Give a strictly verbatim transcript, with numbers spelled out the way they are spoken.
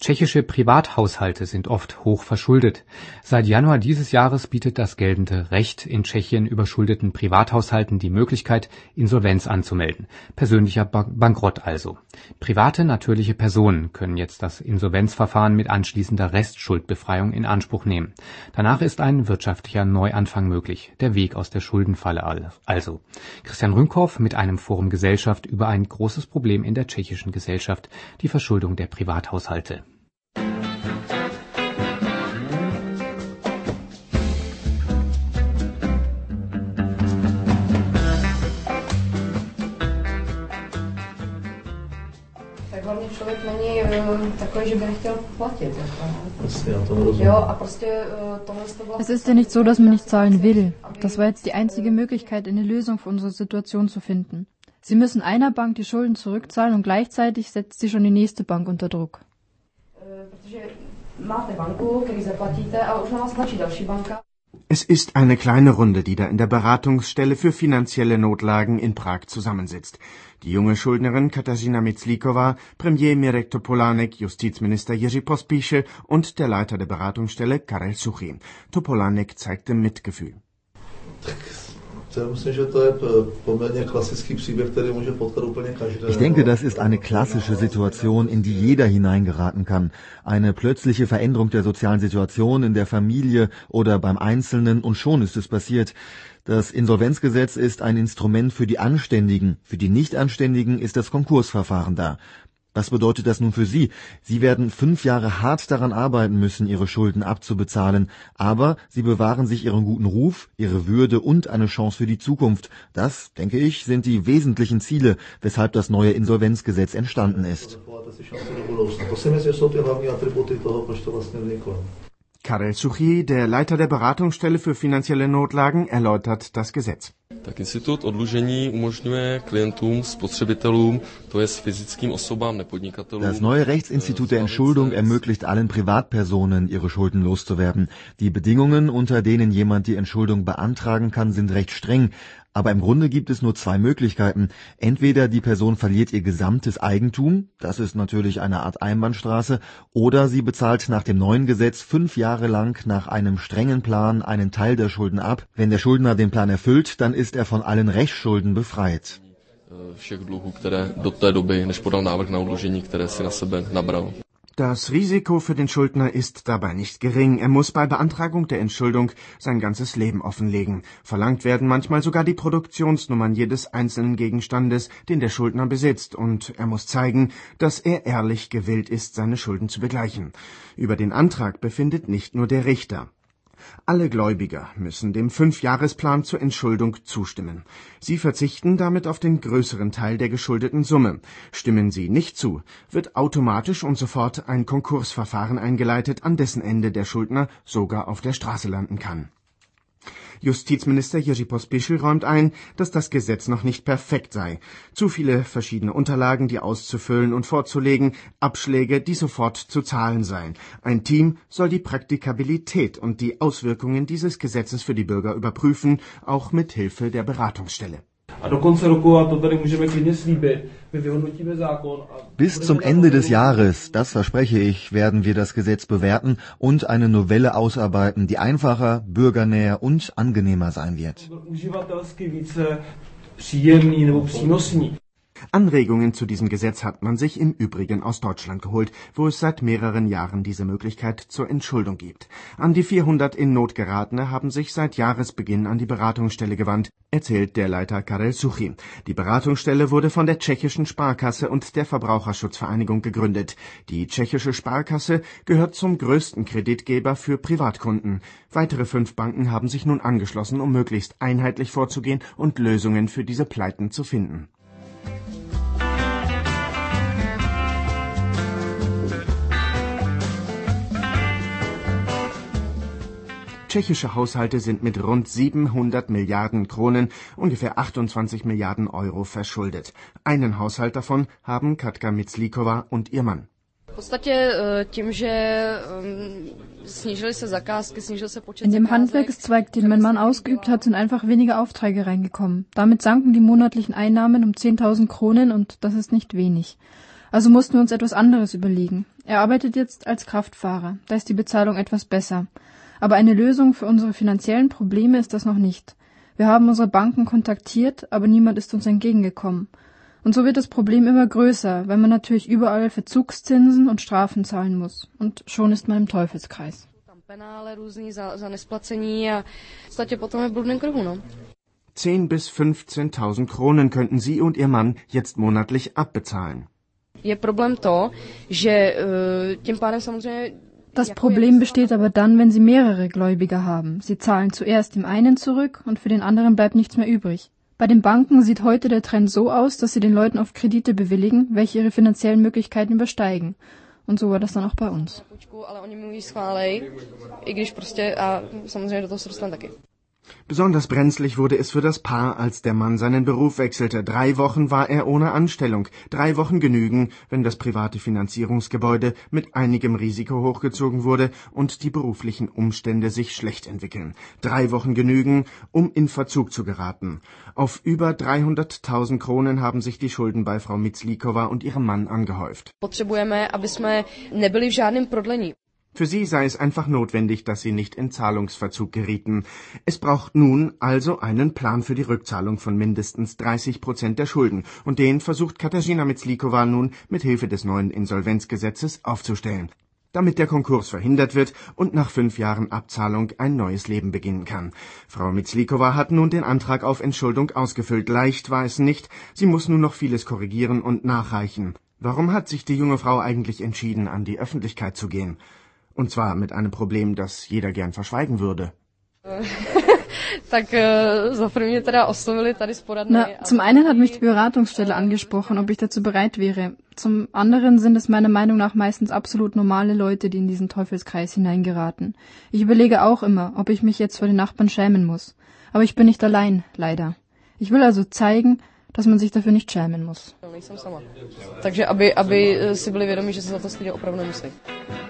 Tschechische Privathaushalte sind oft hoch verschuldet. Seit Januar dieses Jahres bietet das geltende Recht in Tschechien überschuldeten Privathaushalten die Möglichkeit, Insolvenz anzumelden. Persönlicher Bankrott also. Private natürliche Personen können jetzt das Insolvenzverfahren mit anschließender Restschuldbefreiung in Anspruch nehmen. Danach ist ein wirtschaftlicher Neuanfang möglich. Der Weg aus der Schuldenfalle also. Christian Rünkow mit einem Forum Gesellschaft über ein großes Problem in der tschechischen Gesellschaft, die Verschuldung der Privathaushalte. Člověk není takový, že by nechtěl platit. Jo, a prostě tohle to bylo. Es ist ja nicht so, dass man nicht zahlen will. Das war jetzt die einzige Möglichkeit, eine Lösung für unsere Situation zu finden. Sie müssen einer Bank die Schulden zurückzahlen und gleichzeitig setzt sie schon die nächste Bank unter Druck. Es ist eine kleine Runde, die da in der Beratungsstelle für finanzielle Notlagen in Prag zusammensitzt. Die junge Schuldnerin Katarzyna Myslíková, Premier Mirek Topolánek, Justizminister Jiří Pospíšil und der Leiter der Beratungsstelle Karel Suchy. Topolánek zeigte Mitgefühl. Ich denke, das ist eine klassische Situation, in die jeder hineingeraten kann. Eine plötzliche Veränderung der sozialen Situation in der Familie oder beim Einzelnen und schon ist es passiert. Das Insolvenzgesetz ist ein Instrument für die Anständigen. Für die Nichtanständigen ist das Konkursverfahren da. Was bedeutet das nun für Sie? Sie werden fünf Jahre hart daran arbeiten müssen, Ihre Schulden abzubezahlen, aber Sie bewahren sich Ihren guten Ruf, Ihre Würde und eine Chance für die Zukunft. Das, denke ich, sind die wesentlichen Ziele, weshalb das neue Insolvenzgesetz entstanden ist. Karel Suchy, der Leiter der Beratungsstelle für finanzielle Notlagen, erläutert das Gesetz. Tak institut oddlužení umožňuje klientům, spotřebitelům, to jest fyzickým osobám, nepodnikatelům. Das neue Rechtsinstitut der Entschuldung ermöglicht allen Privatpersonen, ihre Schulden loszuwerden. Die Bedingungen, unter denen jemand die Entschuldung beantragen kann, sind recht streng. Aber im Grunde gibt es nur zwei Möglichkeiten. Entweder die Person verliert ihr gesamtes Eigentum, das ist natürlich eine Art Einbahnstraße, oder sie bezahlt nach dem neuen Gesetz fünf Jahre lang nach einem strengen Plan einen Teil der Schulden ab. Wenn der Schuldner den Plan erfüllt, dann ist er von allen Rechtsschulden befreit. Všech dluhů, které do té doby, než podal návrh na odložení, které si na sebe nabral. Das Risiko für den Schuldner ist dabei nicht gering. Er muss bei Beantragung der Entschuldung sein ganzes Leben offenlegen. Verlangt werden manchmal sogar die Produktionsnummern jedes einzelnen Gegenstandes, den der Schuldner besitzt, und er muss zeigen, dass er ehrlich gewillt ist, seine Schulden zu begleichen. Über den Antrag befindet nicht nur der Richter. Alle Gläubiger müssen dem Fünfjahresplan zur Entschuldung zustimmen. Sie verzichten damit auf den größeren Teil der geschuldeten Summe. Stimmen sie nicht zu, wird automatisch und sofort ein Konkursverfahren eingeleitet, an dessen Ende der Schuldner sogar auf der Straße landen kann. Justizminister Jiří Pospíšil räumt ein, dass das Gesetz noch nicht perfekt sei. Zu viele verschiedene Unterlagen, die auszufüllen und vorzulegen, Abschläge, die sofort zu zahlen seien. Ein Team soll die Praktikabilität und die Auswirkungen dieses Gesetzes für die Bürger überprüfen, auch mit Hilfe der Beratungsstelle. Bis zum Ende des Jahres, das verspreche ich, werden wir das Gesetz bewerten und eine Novelle ausarbeiten, die einfacher, bürgernäher und angenehmer sein wird. Anregungen zu diesem Gesetz hat man sich im Übrigen aus Deutschland geholt, wo es seit mehreren Jahren diese Möglichkeit zur Entschuldung gibt. An die vierhundert in Not geratene haben sich seit Jahresbeginn an die Beratungsstelle gewandt, erzählt der Leiter Karel Suchy. Die Beratungsstelle wurde von der tschechischen Sparkasse und der Verbraucherschutzvereinigung gegründet. Die tschechische Sparkasse gehört zum größten Kreditgeber für Privatkunden. Weitere fünf Banken haben sich nun angeschlossen, um möglichst einheitlich vorzugehen und Lösungen für diese Pleiten zu finden. Tschechische Haushalte sind mit rund siebenhundert Milliarden Kronen, ungefähr achtundzwanzig Milliarden Euro verschuldet. Einen Haushalt davon haben Katka Myslíková und ihr Mann. In dem Handwerkszweig, den mein Mann ausgeübt hat, sind einfach weniger Aufträge reingekommen. Damit sanken die monatlichen Einnahmen um zehntausend Kronen und das ist nicht wenig. Also mussten wir uns etwas anderes überlegen. Er arbeitet jetzt als Kraftfahrer. Da ist die Bezahlung etwas besser. Aber eine Lösung für unsere finanziellen Probleme ist das noch nicht. Wir haben unsere Banken kontaktiert, aber niemand ist uns entgegengekommen. Und so wird das Problem immer größer, weil man natürlich überall Verzugszinsen und Strafen zahlen muss. Und schon ist man im Teufelskreis. Zehn bis fünfzehntausend Kronen könnten Sie und Ihr Mann jetzt monatlich abbezahlen. Das Problem besteht aber dann, wenn Sie mehrere Gläubiger haben. Sie zahlen zuerst dem einen zurück und für den anderen bleibt nichts mehr übrig. Bei den Banken sieht heute der Trend so aus, dass sie den Leuten oft Kredite bewilligen, welche ihre finanziellen Möglichkeiten übersteigen. Und so war das dann auch bei uns. Besonders brenzlig wurde es für das Paar, als der Mann seinen Beruf wechselte. Drei Wochen war er ohne Anstellung. Drei Wochen genügen, wenn das private Finanzierungsgebäude mit einigem Risiko hochgezogen wurde und die beruflichen Umstände sich schlecht entwickeln. Drei Wochen genügen, um in Verzug zu geraten. Auf über dreihunderttausend Kronen haben sich die Schulden bei Frau Myslíková und ihrem Mann angehäuft. Für sie sei es einfach notwendig, dass sie nicht in Zahlungsverzug gerieten. Es braucht nun also einen Plan für die Rückzahlung von mindestens dreißig Prozent der Schulden. Und den versucht Katarzyna Myslíková nun mit Hilfe des neuen Insolvenzgesetzes aufzustellen, damit der Konkurs verhindert wird und nach fünf Jahren Abzahlung ein neues Leben beginnen kann. Frau Myslíková hat nun den Antrag auf Entschuldung ausgefüllt. Leicht war es nicht. Sie muss nun noch vieles korrigieren und nachreichen. Warum hat sich die junge Frau eigentlich entschieden, an die Öffentlichkeit zu gehen? Und zwar mit einem Problem, das jeder gern verschweigen würde. Na, zum einen hat mich die Beratungsstelle angesprochen, ob ich dazu bereit wäre. Zum anderen sind es meiner Meinung nach meistens absolut normale Leute, die in diesen Teufelskreis hineingeraten. Ich überlege auch immer, ob ich mich jetzt vor den Nachbarn schämen muss. Aber ich bin nicht allein, leider. Ich will also zeigen, dass man sich dafür nicht schämen muss. Takže aby, aby si byli vědomi, že se za to stydět opravdu nemusí.